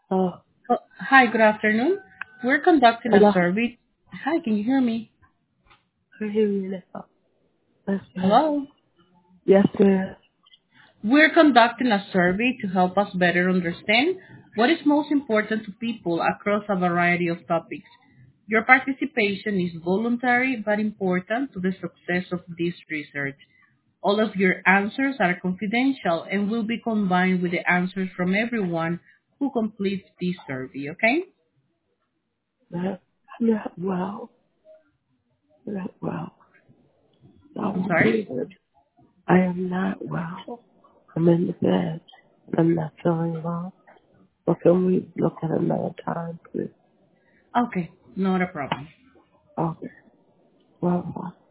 Oh, Oh, hi, good afternoon. We're conducting a hello. survey. Hi, can you hear me? I hear you now. Yes, ma'am. Hello. Yes, ma'am. We're conducting a survey to help us better understand what is most important to people across a variety of topics. Your participation is voluntary but important to the success of this research. All of your answers are confidential and will be combined with the answers from everyone who completes this survey, okay? Ma'am. Not well. Not well. I I'm won't sorry? be there. I am not well. I'm in the bed. I'm not feeling well. But can we look at another time, please? Okay, not a problem. Okay. Well,